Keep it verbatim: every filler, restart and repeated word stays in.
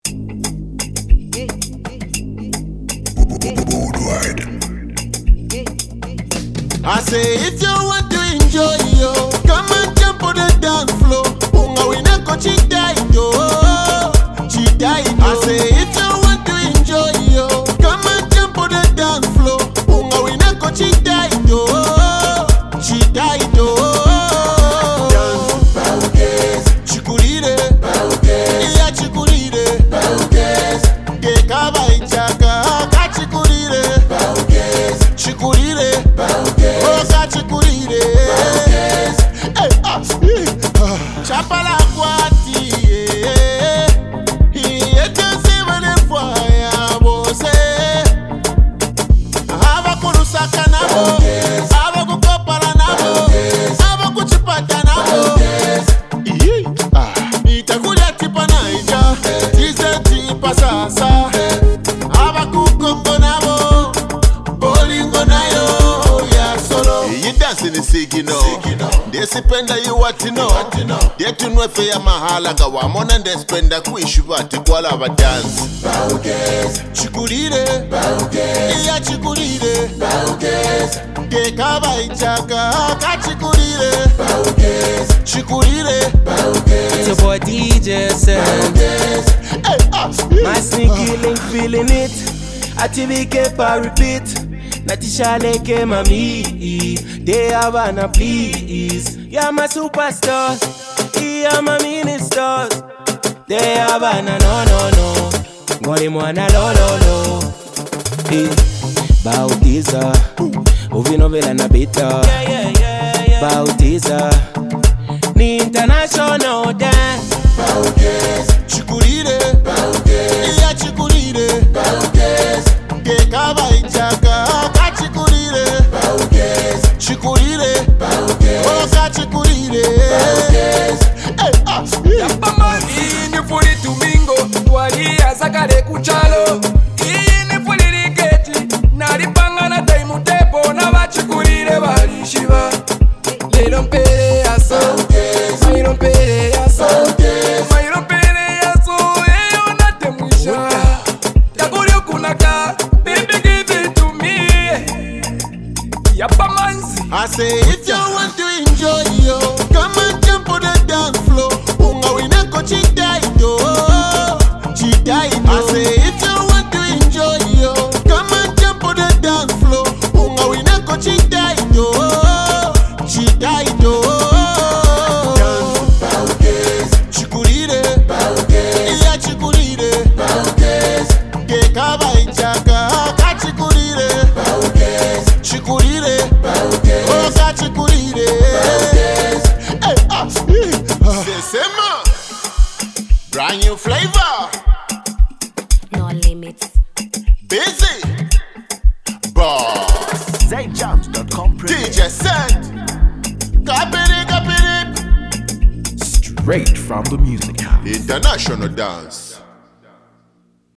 I say if you want to enjoy yo, come and jump on the dance floor. Unga wina ko chidai yo, chidai yo. I say if you want to enjoy yo, come and jump on the dance floor. Unga wina ko chidai yo, chidai yo. Dance, Baukes, chikurire, Baukes, iya chikurire, Baukes, gekaba ichaka, kachikurire, Baukes, chikurire, Baukes. Chapala kwati Yetese wene fwaya bose Hava kurusaka nabo Hava kukopala nabo Hava kuchipata nabo Itakulia tipa naija Tize tipa sasa Hava kukongo nabo Bolingo nayo You dancing the sigino Desipenda you what you know Detu nwefe ya mahala Gawa mona ndespenda kuishu vati kwa lava dance Baukes, chikurire, Baukes, iya chikurire, Baukes, gekaba ichaka, kachikurire, Baukes, chikurire, Baukes. It's your boy D J Sen. Hey, uh, My sneaky link feeling it Ati keep a repeat Natisha ke mami, they have an please. You're my superstars, you're my ministers. They have an no no no, Ngori mwana lo lo lo. Bautiza, uvino vela na bita. Bautiza, ni international dance. Baukes, chikurire, Baukes, iya chikurire, Baukes, gekaba ichaka. Chikurire, Oka chikurire, Yapama ini furi tumingo, wali azakare kuchalo. Ini furi rigeti, naripanga na taimu tepo na wachikurire wali shiva. Le rompere aso, mai rompere aso, mai rompere aso, eyo na temuisha. Takuri okunaka, baby give it to me. Yapamanzi. I say if you want to enjoy yo, come and jump on the dance floor. Unga wina ko chidai yo, chidai yo. I say if you want to enjoy yo, come and jump on the dance floor. Unga wina ko chidai yo, chidai yo. Dance, Baukes, chikurire, Baukes, iya chikurire, Baukes, gekaba ichaka, kachikurire, Baukes, chikurire, Baukes. Sema, brand new flavor, no limits. Busy, boss, Zay Jams dot com D J Sen, copy it, copy it. Straight from the music house. International dance.